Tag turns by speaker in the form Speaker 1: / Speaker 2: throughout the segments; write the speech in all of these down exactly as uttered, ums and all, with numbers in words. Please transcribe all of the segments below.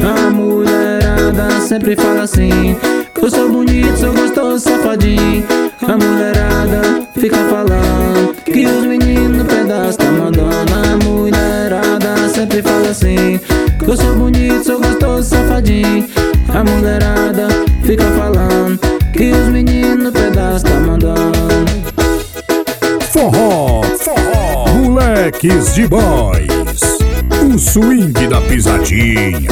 Speaker 1: A mulherada sempre fala assim, que eu sou bonito, sou gostoso, safadinho. A mulherada fica falando que os meninos no pedaço tá mandando. A mulherada sempre fala assim, que eu sou bonito, sou gostoso, safadinho. A mulherada fica falando que os meninos no pedaço tá mandando.
Speaker 2: Forró, forró, moleques de boys, o swing da pisadinha.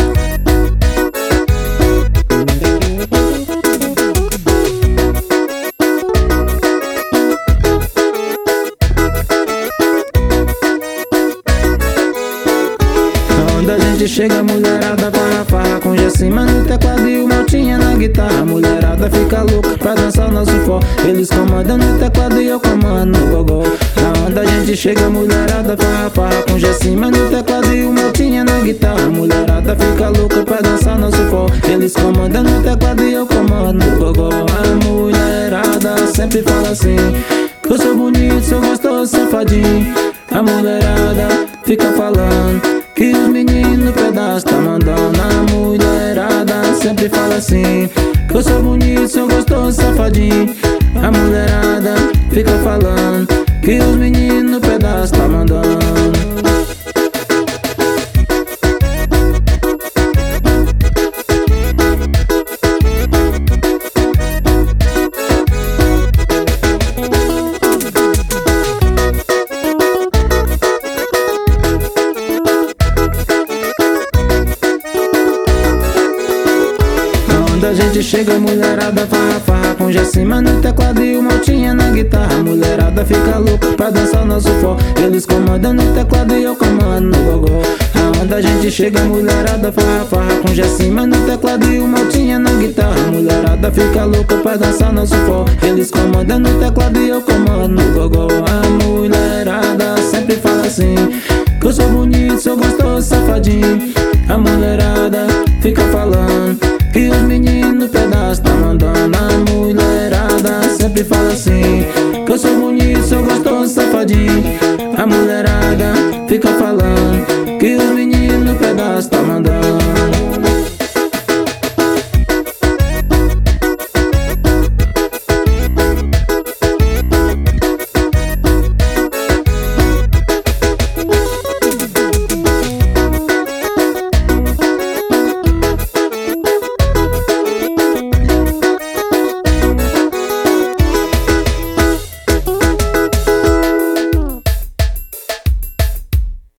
Speaker 1: Quando a gente chega, a mulherada farra, farra com Gessima no teclado e o Maltinha na guitarra. A mulherada fica louca pra dançar o nosso forró. Eles comandam no teclado e eu comando no gogó. Aonde a gente chega, a mulherada farra, farra com Gessima no teclado e o Maltinha na guitarra. A mulherada fica louca pra dançar o nosso forró. Eles comandam no teclado e eu comando no gogó. A mulherada sempre fala assim, que eu sou bonito, sou gostoso, safadinho. A mulherada fica falando que os meninos no pedaço tá mandando. A mulherada sempre fala assim, que eu sou bonito, sou gostoso, safadinho. A mulherada fica falando que os meninos no pedaço tá mandando. Quando a gente chega, a mulherada farra, farra com Gessima no teclado e o Maltinha na guitarra. A mulherada fica louca pra dançar o nosso forró. Eles comandam no teclado e eu comando no gogó. Aonde a gente chega, a mulherada farra, farra com Gessima no teclado e o Maltinha na guitarra. A mulherada fica louca pra dançar o nosso forró. Eles comandam no teclado e eu comando no gogó. A mulherada sempre fala assim, que eu sou bonito, sou gostoso, safadinho. A mulherada fica falando que os meninos no pedaço tá mandando. A mulherada sempre fala assim, que eu sou bonito, sou gostoso, safadinho. A mulherada fica falando que os meninos no pedaço tá mandando.